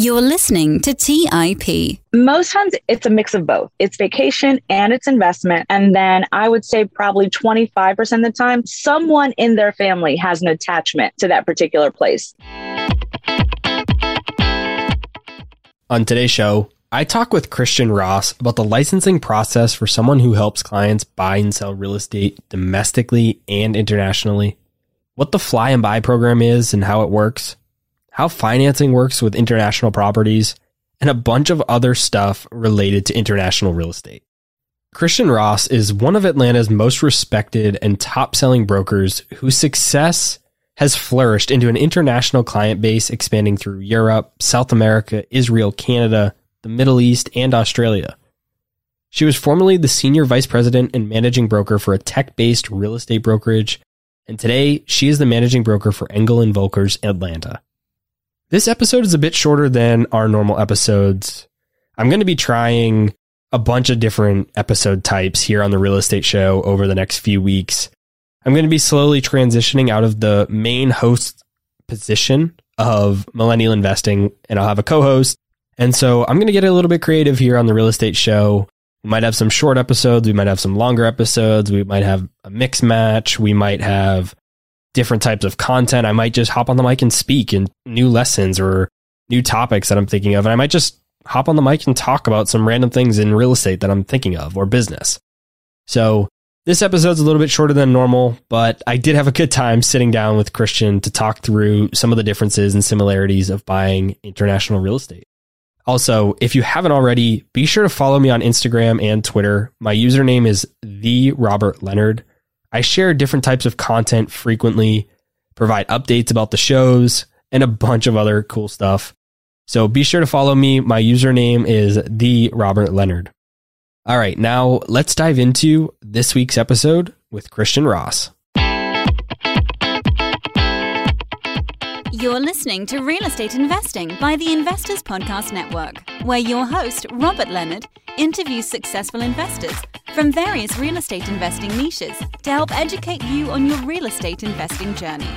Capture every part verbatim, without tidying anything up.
You're listening to T I P. Most times it's a mix of both. It's vacation and it's investment. And then I would say probably twenty-five percent of the time, someone in their family has an attachment to that particular place. On today's show, I talk with Christian Ross about the licensing process for someone who helps clients buy and sell real estate domestically and internationally, what the Fly and Buy program is and how it works, how financing works with international properties, and a bunch of other stuff related to international real estate. Christian Ross is one of Atlanta's most respected and top-selling brokers whose success has flourished into an international client base expanding through Europe, South America, Israel, Canada, the Middle East, and Australia. She was formerly the senior vice president and managing broker for a tech-based real estate brokerage, and today she is the managing broker for Engel and Volkers Atlanta. This episode is a bit shorter than our normal episodes. I'm going to be trying a bunch of different episode types here on the Real Estate Show over the next few weeks. I'm going to be slowly transitioning out of the main host position of Millennial Investing, and I'll have a co-host. And so I'm going to get a little bit creative here on the Real Estate Show. We might have some short episodes. We might have some longer episodes. We might have a mix match. We might have different types of content. I might just hop on the mic and speak in new lessons or new topics that I'm thinking of. And I might just hop on the mic and talk about some random things in real estate that I'm thinking of or business. So this episode's a little bit shorter than normal, but I did have a good time sitting down with Christian to talk through some of the differences and similarities of buying international real estate. Also, if you haven't already, be sure to follow me on Instagram and Twitter. My username is the Robert Leonard. I share different types of content frequently, provide updates about the shows, and a bunch of other cool stuff. So be sure to follow me. My username is the Robert Leonard. All right, now let's dive into this week's episode with Christian Ross. You're listening to Real Estate Investing by the Investors Podcast Network, where your host, Robert Leonard, interviews successful investors from various real estate investing niches to help educate you on your real estate investing journey.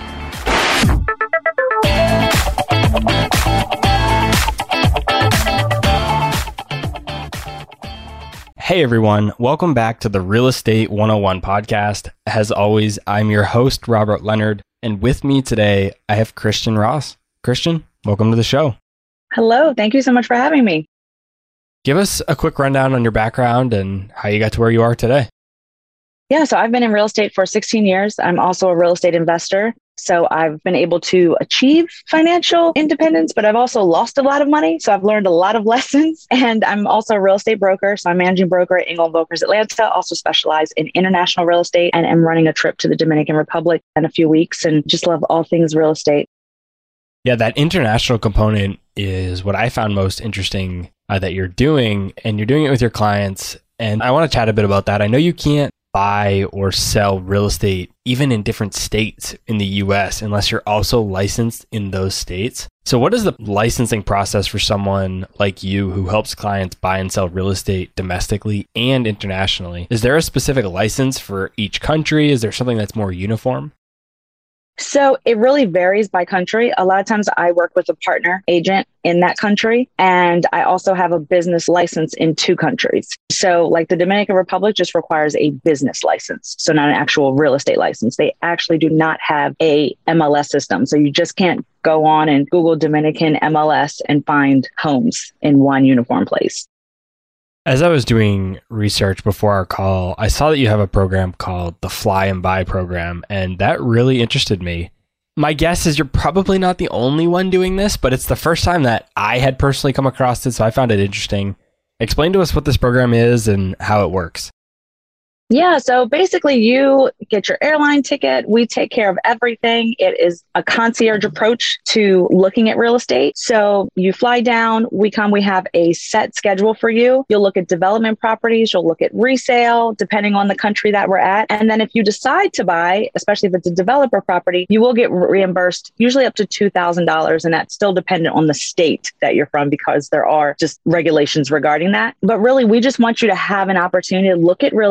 Hey everyone, welcome back to the Real Estate one oh one podcast. As always, I'm your host, Robert Leonard, and with me today, I have Christian Ross. Christian, welcome to the show. Hello, thank you so much for having me. Give us a quick rundown on your background and how you got to where you are today. Yeah, so I've been in real estate for sixteen years. I'm also a real estate investor. So I've been able to achieve financial independence, but I've also lost a lot of money. So I've learned a lot of lessons. And I'm also a real estate broker. So I'm managing broker at Engel and Volkers Atlanta, also specialize in international real estate, and am running a trip to the Dominican Republic in a few weeks and just love all things real estate. Yeah, that international component is what I found most interesting uh, that you're doing, and you're doing it with your clients. And I want to chat a bit about that. I know you can't buy or sell real estate even in different states in the U S unless you're also licensed in those states. So what is the licensing process for someone like you who helps clients buy and sell real estate domestically and internationally? Is there a specific license for each country? Is there something that's more uniform? So it really varies by country. A lot of times I work with a partner agent in that country, and I also have a business license in two countries. So like the Dominican Republic just requires a business license, so not an actual real estate license. They actually do not have a M L S system. So you just can't go on and Google Dominican M L S and find homes in one uniform place. As I was doing research before our call, I saw that you have a program called the Fly and Buy program, and that really interested me. My guess is you're probably not the only one doing this, but it's the first time that I had personally come across it, so I found it interesting. Explain to us what this program is and how it works. Yeah, so basically you get your airline ticket. We take care of everything. It is a concierge approach to looking at real estate. So you fly down, we come, we have a set schedule for you. You'll look at development properties, you'll look at resale, depending on the country that we're at. And then if you decide to buy, especially if it's a developer property, you will get reimbursed usually up to two thousand dollars. And that's still dependent on the state that you're from because there are just regulations regarding that. But really, we just want you to have an opportunity to look at real estate,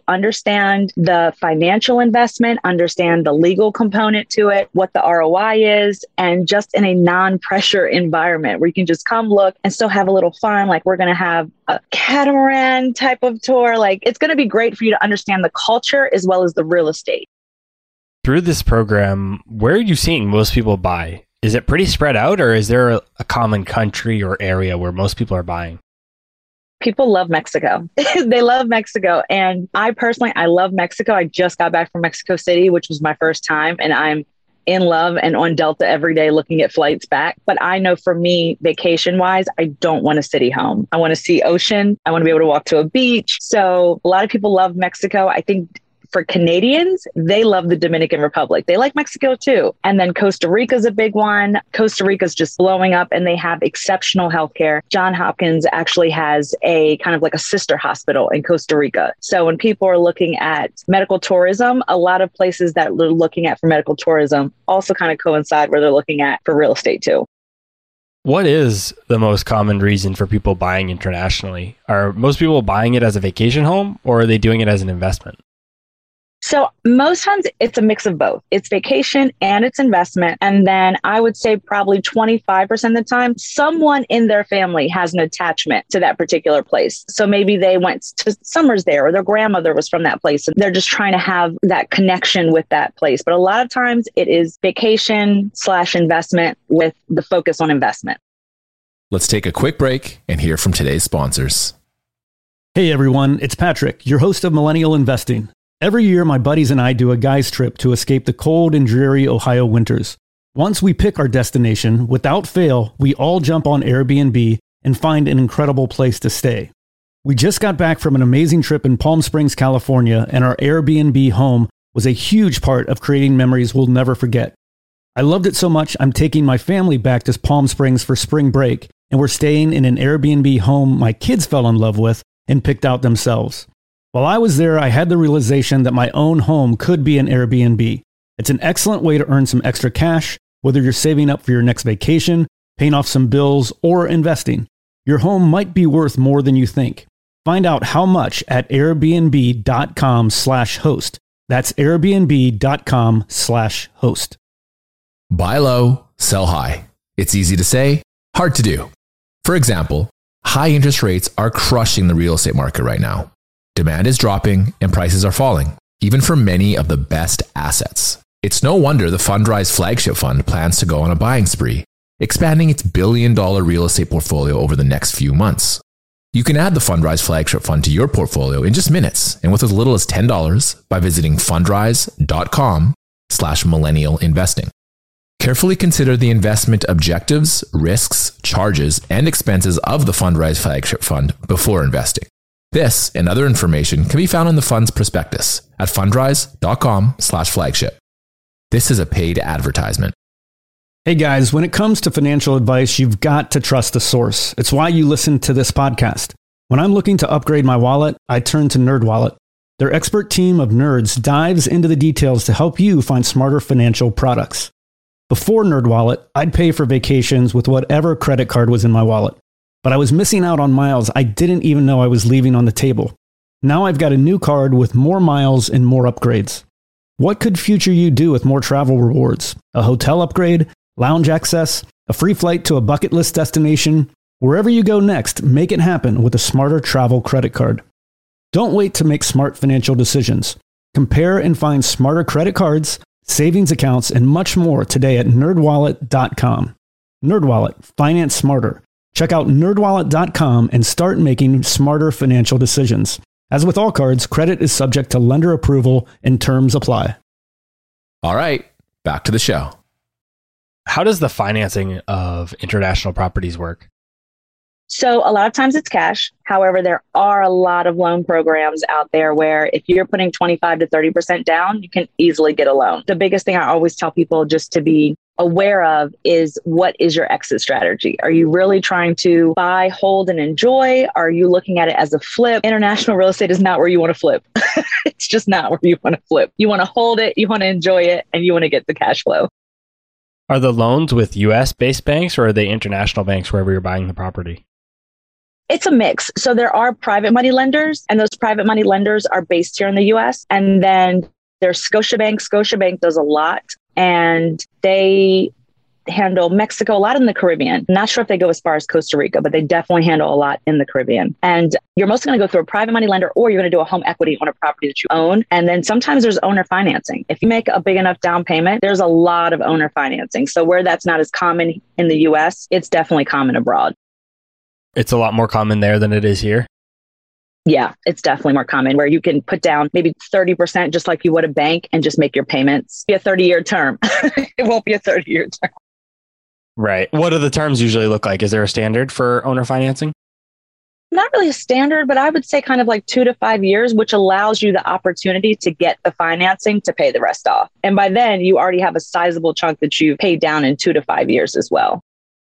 understand the financial investment, understand the legal component to it, what the R O I is, and just in a non-pressure environment where you can just come look and still have a little fun. Like we're going to have a catamaran type of tour. Like it's going to be great for you to understand the culture as well as the real estate. Through this program, where are you seeing most people buy? Is it pretty spread out, or is there a, a common country or area where most people are buying? People love Mexico. They love Mexico. And I personally, I love Mexico. I just got back from Mexico City, which was my first time. And I'm in love and on Delta every day looking at flights back. But I know for me, vacation wise, I don't want a city home. I want to see ocean. I want to be able to walk to a beach. So a lot of people love Mexico. I think for Canadians, they love the Dominican Republic. They like Mexico too. And then Costa Rica is a big one. Costa Rica is just blowing up and they have exceptional healthcare. Johns Hopkins actually has a kind of like a sister hospital in Costa Rica. So when people are looking at medical tourism, a lot of places that they're looking at for medical tourism also kind of coincide where they're looking at for real estate too. What is the most common reason for people buying internationally? Are most people buying it as a vacation home, or are they doing it as an investment? So most times it's a mix of both. It's vacation and it's investment. And then I would say probably twenty-five percent of the time, someone in their family has an attachment to that particular place. So maybe they went to summers there or their grandmother was from that place. And they're just trying to have that connection with that place. But a lot of times it is vacation slash investment with the focus on investment. Let's take a quick break and hear from today's sponsors. Hey everyone, it's Patrick, your host of Millennial Investing. Every year, my buddies and I do a guy's trip to escape the cold and dreary Ohio winters. Once we pick our destination, without fail, we all jump on Airbnb and find an incredible place to stay. We just got back from an amazing trip in Palm Springs, California, and our Airbnb home was a huge part of creating memories we'll never forget. I loved it so much, I'm taking my family back to Palm Springs for spring break, and we're staying in an Airbnb home my kids fell in love with and picked out themselves. While I was there, I had the realization that my own home could be an Airbnb. It's an excellent way to earn some extra cash, whether you're saving up for your next vacation, paying off some bills, or investing. Your home might be worth more than you think. Find out how much at airbnb.com slash host. That's airbnb.com slash host. Buy low, sell high. It's easy to say, hard to do. For example, high interest rates are crushing the real estate market right now. Demand is dropping and prices are falling, even for many of the best assets. It's no wonder the Fundrise flagship fund plans to go on a buying spree, expanding its billion dollar real estate portfolio over the next few months. You can add the Fundrise flagship fund to your portfolio in just minutes and with as little as ten dollars by visiting fundrise.com slash millennial investing. Carefully consider the investment objectives, risks, charges, and expenses of the Fundrise flagship fund before investing. This and other information can be found in the fund's prospectus at fundrise.com slash flagship. This is a paid advertisement. Hey guys, when it comes to financial advice, you've got to trust the source. It's why you listen to this podcast. When I'm looking to upgrade my wallet, I turn to NerdWallet. Their expert team of nerds dives into the details to help you find smarter financial products. Before NerdWallet, I'd pay for vacations with whatever credit card was in my wallet. But I was missing out on miles I didn't even know I was leaving on the table. Now I've got a new card with more miles and more upgrades. What could future you do with more travel rewards? A hotel upgrade, lounge access, a free flight to a bucket list destination? Wherever you go next, make it happen with a smarter travel credit card. Don't wait to make smart financial decisions. Compare and find smarter credit cards, savings accounts, and much more today at nerd wallet dot com. NerdWallet, finance smarter. Check out nerd wallet dot com and start making smarter financial decisions. As with all cards, credit is subject to lender approval and terms apply. All right, back to the show. How does the financing of international properties work? So a lot of times it's cash. However, there are a lot of loan programs out there where if you're putting twenty-five to thirty percent down, you can easily get a loan. The biggest thing I always tell people just to be aware of is what is your exit strategy? Are you really trying to buy, hold, and enjoy? Are you looking at it as a flip? International real estate is not where you want to flip. It's just not where you want to flip. You want to hold it, you want to enjoy it, and you want to get the cash flow. Are the loans with U S based banks or are they international banks wherever you're buying the property? It's a mix. So there are private money lenders, and those private money lenders are based here in the U S. And then there's Scotiabank. Scotiabank does a lot, and they handle Mexico, a lot in the Caribbean. Not sure if they go as far as Costa Rica, but they definitely handle a lot in the Caribbean. And you're mostly going to go through a private money lender, or you're going to do a home equity on a property that you own. And then sometimes there's owner financing. If you make a big enough down payment, there's a lot of owner financing. So where that's not as common in the U S, it's definitely common abroad. It's a lot more common there than it is here. Yeah, it's definitely more common where you can put down maybe thirty percent just like you would a bank and just make your payments. Be a thirty-year term. It won't be a thirty-year term. Right. What do the terms usually look like? Is there a standard for owner financing? Not really a standard, but I would say kind of like two to five years, which allows you the opportunity to get the financing to pay the rest off. And by then, you already have a sizable chunk that you've paid down in two to five years as well.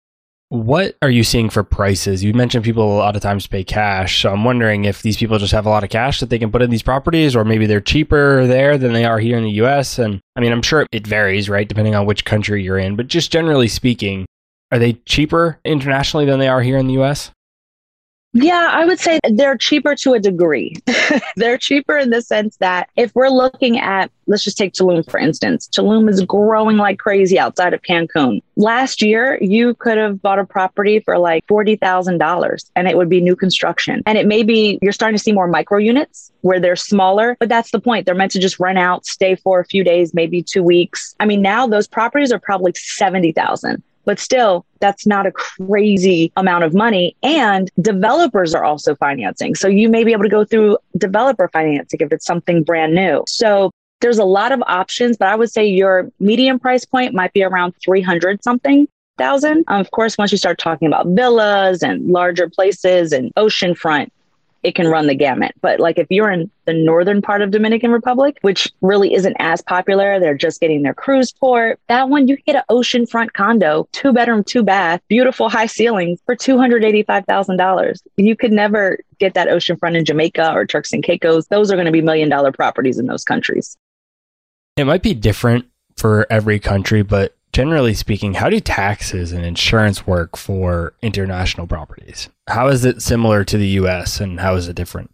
What are you seeing for prices? You mentioned people a lot of times pay cash. So I'm wondering if these people just have a lot of cash that they can put in these properties, or maybe they're cheaper there than they are here in the U S. And I mean, I'm sure it varies, right? Depending on which country you're in. But just generally speaking, are they cheaper internationally than they are here in the U S? Yeah, I would say they're cheaper to a degree. They're cheaper in the sense that if we're looking at, let's just take Tulum, for instance. Tulum is growing like crazy outside of Cancun. Last year, you could have bought a property for like forty thousand dollars and it would be new construction. And it may be, you're starting to see more micro units where they're smaller, but that's the point. They're meant to just rent out, stay for a few days, maybe two weeks. I mean, now those properties are probably seventy thousand dollars. But still, that's not a crazy amount of money. And developers are also financing. So you may be able to go through developer financing if it's something brand new. So there's a lot of options, but I would say your medium price point might be around three hundred something thousand. Um, of course, once you start talking about villas and larger places and oceanfront, it can run the gamut. But like if you're in the northern part of Dominican Republic, which really isn't as popular, they're just getting their cruise port. That one, you can get an oceanfront condo, two bedroom, two bath, beautiful high ceilings for two hundred eighty-five thousand dollars. You could never get that oceanfront in Jamaica or Turks and Caicos. Those are going to be million dollar properties in those countries. It might be different for every country, but generally speaking, how do taxes and insurance work for international properties? How is it similar to the U S and how is it different?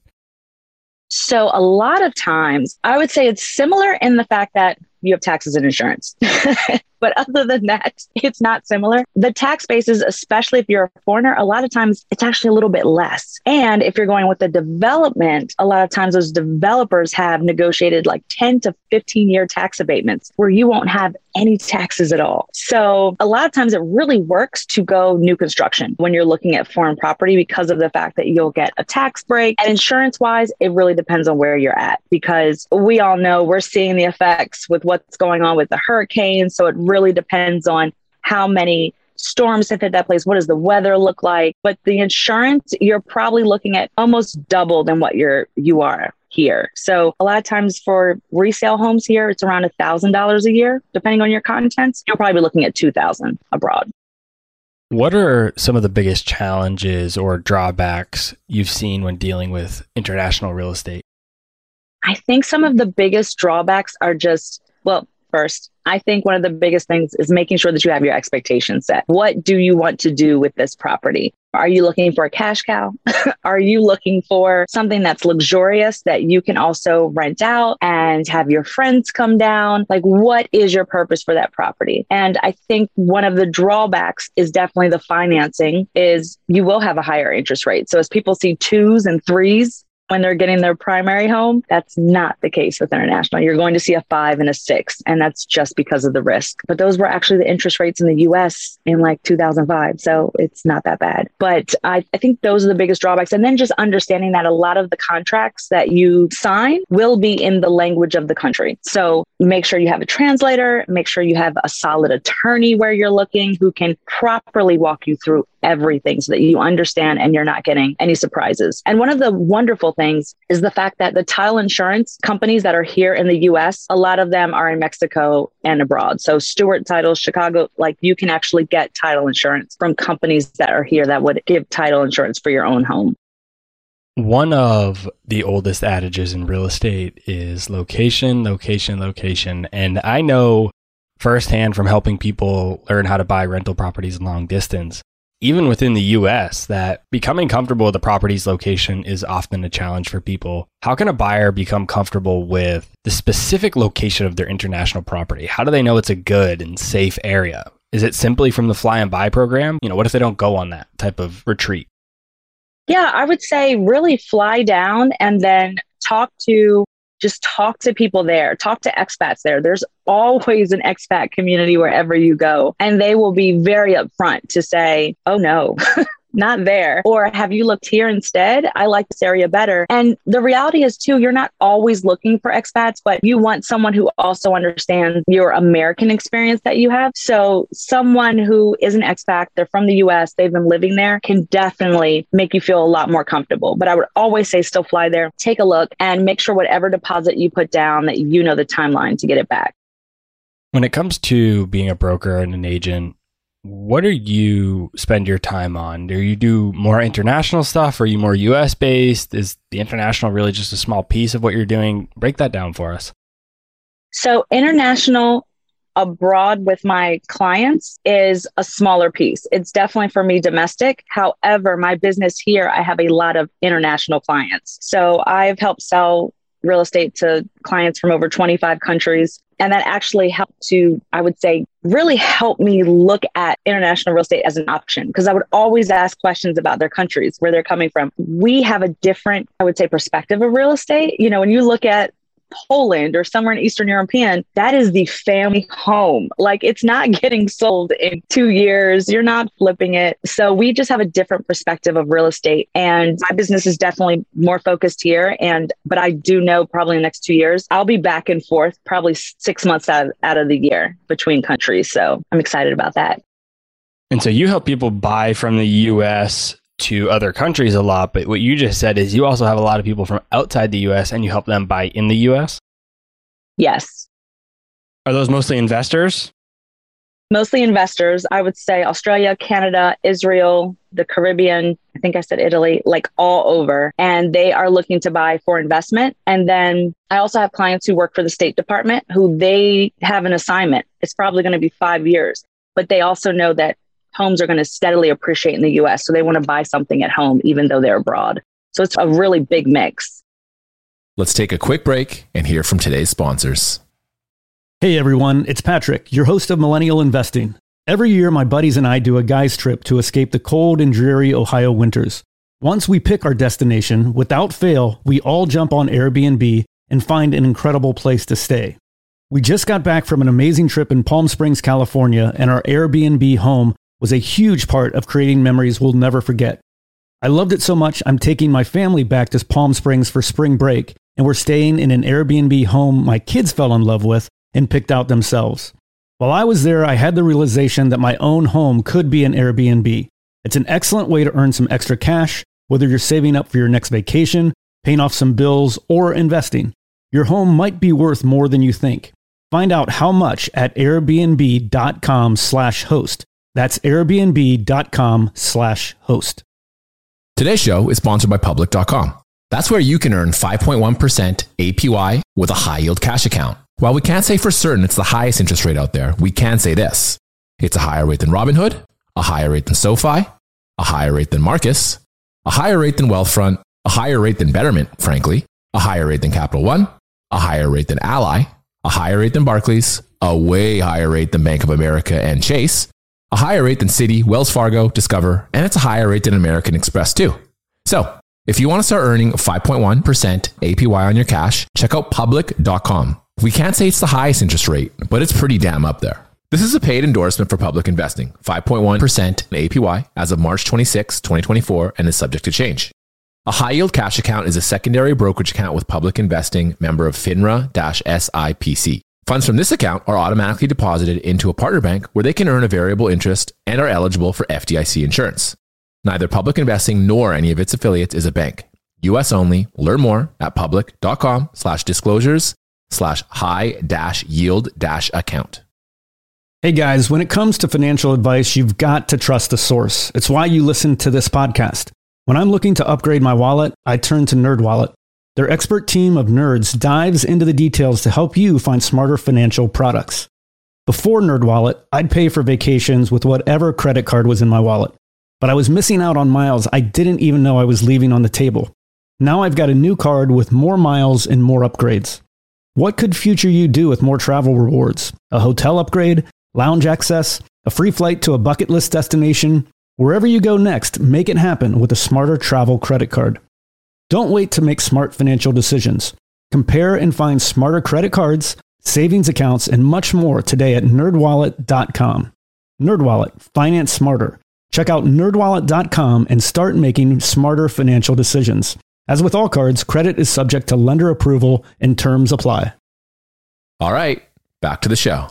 So a lot of times, I would say it's similar in the fact that you have taxes and insurance. But other than that, it's not similar. The tax bases, especially if you're a foreigner, a lot of times it's actually a little bit less. And if you're going with the development, a lot of times those developers have negotiated like ten to fifteen year tax abatements where you won't have any taxes at all. So a lot of times it really works to go new construction when you're looking at foreign property because of the fact that you'll get a tax break. And insurance wise, it really depends on where you're at, because we all know we're seeing the effects with what's going on with the hurricanes. So it really depends on how many storms have hit that place. What does the weather look like? But the insurance, you're probably looking at almost double than what you're, you are here. So a lot of times for resale homes here, it's around one thousand dollars a year, depending on your contents. You'll probably be looking at two thousand dollars abroad. What are some of the biggest challenges or drawbacks you've seen when dealing with international real estate? I think some of the biggest drawbacks are just, well, first, I think one of the biggest things is making sure that you have your expectations set. What do you want to do with this property? Are you looking for a cash cow? Are you looking for something that's luxurious that you can also rent out and have your friends come down? Like, what is your purpose for that property? And I think one of the drawbacks is definitely the financing is you will have a higher interest rate. So as people see twos and threes when they're getting their primary home, that's not the case with international. You're going to see a five and a six, and that's just because of the risk. But those were actually the interest rates in the U S in like two thousand five. So it's not that bad. But I, I think those are the biggest drawbacks. And then just understanding that a lot of the contracts that you sign will be in the language of the country. So make sure you have a translator, make sure you have a solid attorney where you're looking who can properly walk you through everything so that you understand and you're not getting any surprises. And one of the wonderful things is the fact that the title insurance companies that are here in the U S, a lot of them are in Mexico and abroad. So Stewart Title, Chicago, like you can actually get title insurance from companies that are here that would give title insurance for your own home. One of the oldest adages in real estate is location, location, location. And I know firsthand from helping people learn how to buy rental properties long distance even within the U S, that becoming comfortable with the property's location is often a challenge for people. How can a buyer become comfortable with the specific location of their international property? How do they know it's a good and safe area? Is it simply from the fly and buy program? You know, what if they don't go on that type of retreat? Yeah, I would say really fly down and then talk to, just talk to people there, talk to expats there. There's always an expat community wherever you go, and they will be very upfront to say, oh no, not there. Or have you looked here instead? I like this area better. And the reality is too, you're not always looking for expats, but you want someone who also understands your American experience that you have. So someone who is an expat, they're from the U S, they've been living there, can definitely make you feel a lot more comfortable. But I would always say still fly there, take a look, and make sure whatever deposit you put down that you know the timeline to get it back. When it comes to being a broker and an agent, what do you spend your time on? Do you do more international stuff? Are you more U S based? Is the international really just a small piece of what you're doing? Break that down for us. So international abroad with my clients is a smaller piece. It's definitely for me domestic. However, my business here, I have a lot of international clients. So I've helped sell real estate to clients from over twenty-five countries. And that actually helped to, I would say, really help me look at international real estate as an option, because I would always ask questions about their countries, where they're coming from. We have a different, I would say, perspective of real estate. You know, when you look at Poland or somewhere in Eastern European, that is the family home. Like, it's not getting sold in two years. You're not flipping it. So we just have a different perspective of real estate. And my business is definitely more focused here. And, but I do know probably in the next two years, I'll be back and forth probably six months out, out of the year between countries. So I'm excited about that. And so you help people buy from the U S to other countries a lot, but what you just said is you also have a lot of people from outside the U S and you help them buy in the U S? Yes. Are those mostly investors? Mostly investors. I would say Australia, Canada, Israel, the Caribbean, I think I said Italy, like all over. And they are looking to buy for investment. And then I also have clients who work for the State Department who they have an assignment. It's probably going to be five years, but they also know that homes are going to steadily appreciate in the U S. So they want to buy something at home, even though they're abroad. So it's a really big mix. Let's take a quick break and hear from today's sponsors. Hey everyone, it's Patrick, your host of Millennial Investing. Every year, my buddies and I do a guy's trip to escape the cold and dreary Ohio winters. Once we pick our destination, without fail, we all jump on Airbnb and find an incredible place to stay. We just got back from an amazing trip in Palm Springs, California, and our Airbnb home was a huge part of creating memories we'll never forget. I loved it so much, I'm taking my family back to Palm Springs for spring break, and we're staying in an Airbnb home my kids fell in love with and picked out themselves. While I was there, I had the realization that my own home could be an Airbnb. It's an excellent way to earn some extra cash, whether you're saving up for your next vacation, paying off some bills, or investing. Your home might be worth more than you think. Find out how much at airbnb.com slash host. That's airbnb.com slash host. Today's show is sponsored by public dot com. That's where you can earn five point one percent A P Y with a high yield cash account. While we can't say for certain it's the highest interest rate out there, we can say this. It's a higher rate than Robinhood, a higher rate than SoFi, a higher rate than Marcus, a higher rate than Wealthfront, a higher rate than Betterment, frankly, a higher rate than Capital One, a higher rate than Ally, a higher rate than Barclays, a way higher rate than Bank of America and Chase, a higher rate than Citi, Wells Fargo, Discover, and it's a higher rate than American Express too. So, if you want to start earning five point one percent A P Y on your cash, check out public dot com. We can't say it's the highest interest rate, but it's pretty damn up there. This is a paid endorsement for public investing, five point one percent A P Y as of March twenty-sixth, twenty twenty-four, and is subject to change. A high yield cash account is a secondary brokerage account with public investing, member of FINRA-S I P C. Funds from this account are automatically deposited into a partner bank where they can earn a variable interest and are eligible for F D I C insurance. Neither Public Investing nor any of its affiliates is a bank. U S only. Learn more at public.com slash disclosures slash high dash yield dash account. Hey guys, when it comes to financial advice, you've got to trust the source. It's why you listen to this podcast. When I'm looking to upgrade my wallet, I turn to NerdWallet. Their expert team of nerds dives into the details to help you find smarter financial products. Before NerdWallet, I'd pay for vacations with whatever credit card was in my wallet. but I was missing out on miles I didn't even know I was leaving on the table. Now I've got a new card with more miles and more upgrades. What could future you do with more travel rewards? A hotel upgrade, lounge access, a free flight to a bucket list destination? Wherever you go next, make it happen with a Smarter Travel credit card. Don't wait to make smart financial decisions. Compare and find smarter credit cards, savings accounts, and much more today at nerd wallet dot com. NerdWallet, finance smarter. Check out nerd wallet dot com and start making smarter financial decisions. As with all cards, credit is subject to lender approval and terms apply. All right, back to the show.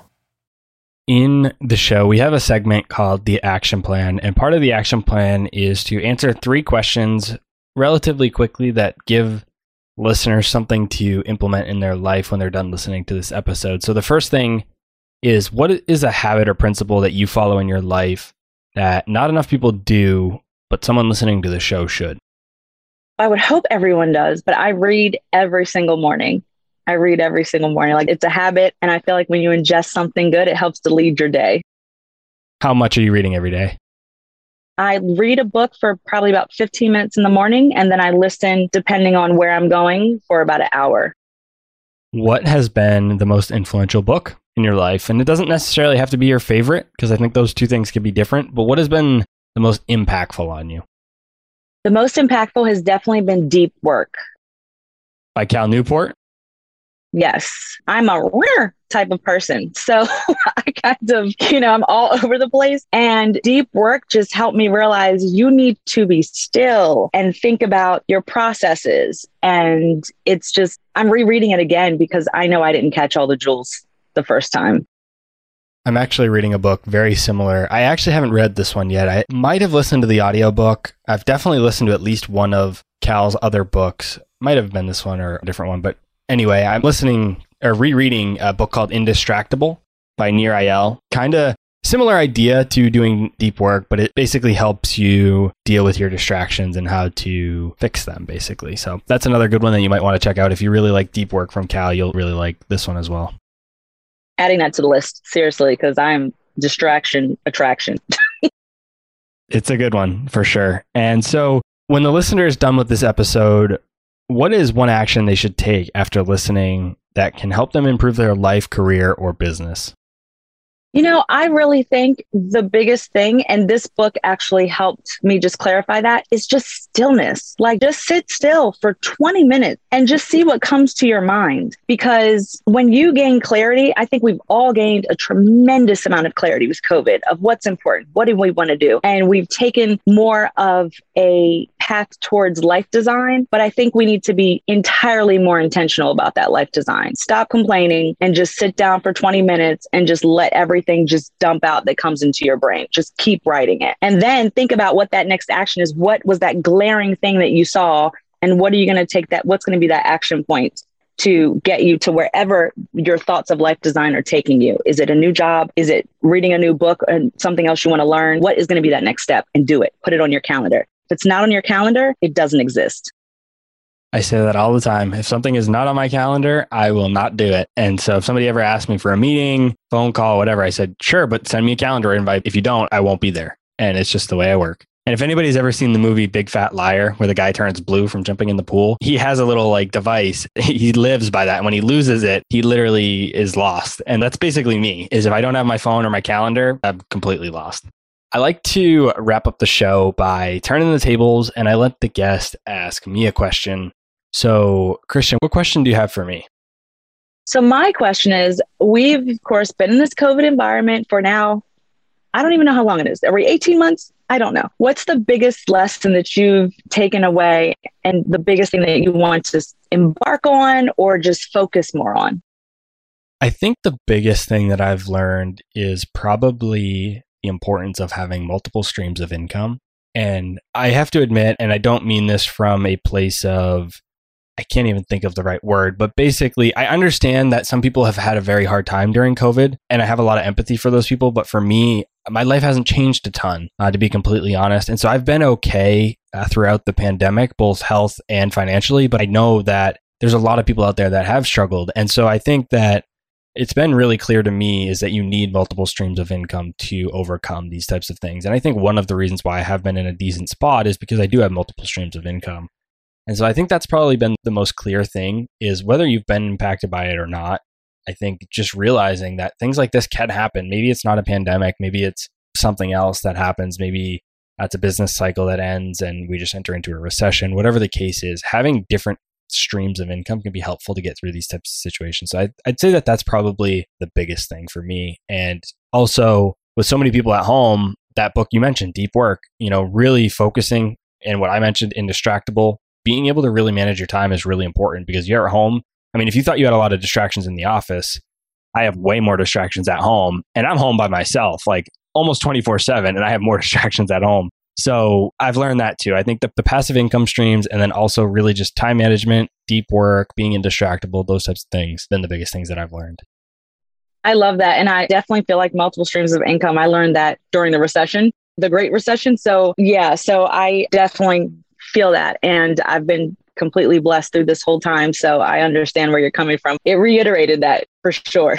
In the show, we have a segment called the action plan, and part of the action plan is to answer three questions relatively quickly that give listeners something to implement in their life when they're done listening to this episode. So the first thing is, what is a habit or principle that you follow in your life that not enough people do, but someone listening to the show should? I would hope everyone does, but I read every single morning. I read every single morning. Like, it's a habit. And I feel like when you ingest something good, it helps to lead your day. How much are you reading every day? I read a book for probably about fifteen minutes in the morning. And then I listen, depending on where I'm going, for about an hour. What has been the most influential book in your life? And it doesn't necessarily have to be your favorite, because I think those two things can be different. But what has been the most impactful on you? The most impactful has definitely been Deep Work. By Cal Newport? Yes. I'm a rare type of person. So I kind of, you know, I'm all over the place. And Deep Work just helped me realize you need to be still and think about your processes. And it's just, I'm rereading it again because I know I didn't catch all the jewels the first time. I'm actually reading a book very similar. I actually haven't read this one yet. I might have listened to the audiobook. I've definitely listened to at least one of Cal's other books. Might have been this one or a different one. But anyway, I'm listening or rereading a book called Indistractable by Nir Eyal. Kind of similar idea to doing Deep Work, but it basically helps you deal with your distractions and how to fix them, basically. So that's another good one that you might want to check out. If you really like Deep Work from Cal, you'll really like this one as well. Adding that to the list, seriously, because I'm distraction attraction. It's a good one for sure. And so when the listener is done with this episode, what is one action they should take after listening that can help them improve their life, career, or business? You know, I really think the biggest thing, and this book actually helped me just clarify that, is just stillness. Like, just sit still for twenty minutes and just see what comes to your mind. Because when you gain clarity, I think we've all gained a tremendous amount of clarity with COVID of what's important. What do we want to do? And we've taken more of a path towards life design, but I think we need to be entirely more intentional about that life design. Stop complaining and just sit down for twenty minutes and just let everything just dump out that comes into your brain. Just keep writing it. And then think about what that next action is. What was that glaring thing that you saw? And what are you going to take that? What's going to be that action point to get you to wherever your thoughts of life design are taking you? Is it a new job? Is it reading a new book and something else you want to learn? What is going to be that next step? And do it. Put it on your calendar. If it's not on your calendar, it doesn't exist. I say that all the time. If something is not on my calendar, I will not do it. And so if somebody ever asks me for a meeting, phone call, whatever, I said, sure, but send me a calendar invite. If you don't, I won't be there. And it's just the way I work. And if anybody's ever seen the movie Big Fat Liar, where the guy turns blue from jumping in the pool, he has a little like device. He lives by that. And when he loses it, he literally is lost. And that's basically me, is if I don't have my phone or my calendar, I'm completely lost. I like to wrap up the show by turning the tables, and I let the guest ask me a question. So, Christian, what question do you have for me? So my question is, we've, of course, been in this COVID environment for now, I don't even know how long it is. Are we eighteen months? I don't know. What's the biggest lesson that you've taken away and the biggest thing that you want to embark on or just focus more on? I think the biggest thing that I've learned is probably the importance of having multiple streams of income. And I have to admit, and I don't mean this from a place of, I can't even think of the right word, but basically I understand that some people have had a very hard time during COVID, and I have a lot of empathy for those people. But for me, my life hasn't changed a ton, uh, to be completely honest. And so I've been okay uh, throughout the pandemic, both health and financially, but I know that there's a lot of people out there that have struggled. And so I think that it's been really clear to me is that you need multiple streams of income to overcome these types of things. And I think one of the reasons why I have been in a decent spot is because I do have multiple streams of income. And so I think that's probably been the most clear thing, is whether you've been impacted by it or not. I think just realizing that things like this can happen. Maybe it's not a pandemic. Maybe it's something else that happens. Maybe that's a business cycle that ends and we just enter into a recession. Whatever the case is, having different streams of income can be helpful to get through these types of situations. So I'd, I'd say that that's probably the biggest thing for me. And also with so many people at home, that book you mentioned, Deep Work, you know, really focusing, and what I mentioned, Indistractable, being able to really manage your time is really important, because you're at home. I mean, if you thought you had a lot of distractions in the office, I have way more distractions at home, and I'm home by myself, like almost twenty-four seven, and I have more distractions at home. So I've learned that too. I think the, the passive income streams, and then also really just time management, deep work, being indistractable, those types of things, been the biggest things that I've learned. I love that. And I definitely feel like multiple streams of income. I learned that during the recession, the Great Recession. So yeah, so I definitely feel that. And I've been completely blessed through this whole time. So I understand where you're coming from. It reiterated that for sure.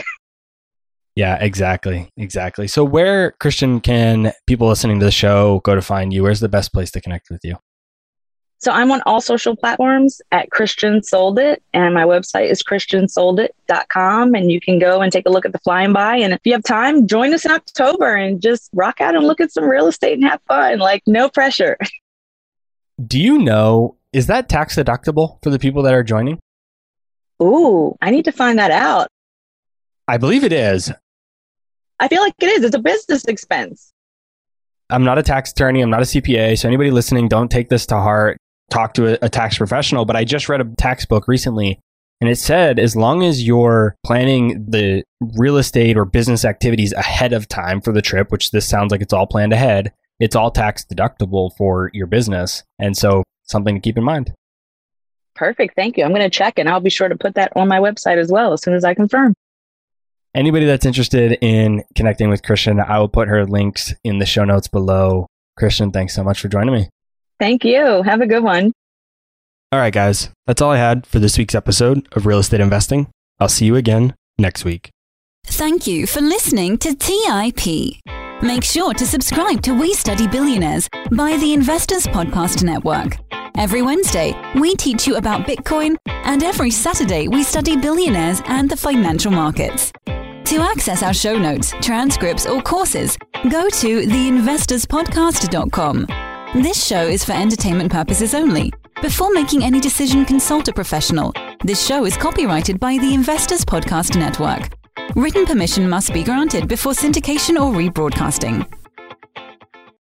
Yeah, exactly. Exactly. So where, Christian, can people listening to the show go to find you? Where's the best place to connect with you? So I'm on all social platforms at Christian Sold It, and my website is christian sold it dot com, and you can go and take a look at the flying by. And if you have time, join us in October and just rock out and look at some real estate and have fun. Like, no pressure. Do you know, is that tax deductible for the people that are joining? Ooh, I need to find that out. I believe it is. I feel like it is. It's a business expense. I'm not a tax attorney. I'm not a C P A. So anybody listening, don't take this to heart. Talk to a, a tax professional. But I just read a tax book recently, and it said as long as you're planning the real estate or business activities ahead of time for the trip, which this sounds like it's all planned ahead, it's all tax deductible for your business. And so something to keep in mind. Perfect. Thank you. I'm going to check, and I'll be sure to put that on my website as well as soon as I confirm. Anybody that's interested in connecting with Christian, I will put her links in the show notes below. Christian, thanks so much for joining me. Thank you. Have a good one. All right, guys. That's all I had for this week's episode of Real Estate Investing. I'll see you again next week. Thank you for listening to T I P. Make sure to subscribe to We Study Billionaires by the Investors Podcast Network. Every Wednesday, we teach you about Bitcoin, and every Saturday, we study billionaires and the financial markets. To access our show notes, transcripts, or courses, go to the investors podcast dot com. This show is for entertainment purposes only. Before making any decision, consult a professional. This show is copyrighted by the Investors Podcast Network. Written permission must be granted before syndication or rebroadcasting.